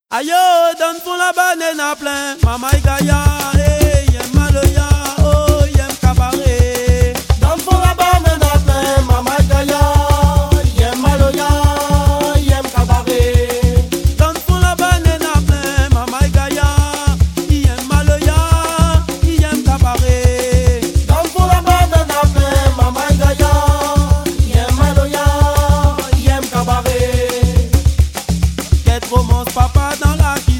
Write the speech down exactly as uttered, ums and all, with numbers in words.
Ayo, donne pour la banane à plein, Mama Igaya, hey, yem maloya, oh, yem cabaret. Donne pour la banane à plein, Mama Igaya, yem maloya, yem cabaret. Donne pour la banane à plein, Mama Igaya, yem maloya, yem cabaret. Donne pour la banane à plein, Mama Igaya, yem maloya, yem cabaret. Qu'être romance papa dans la qui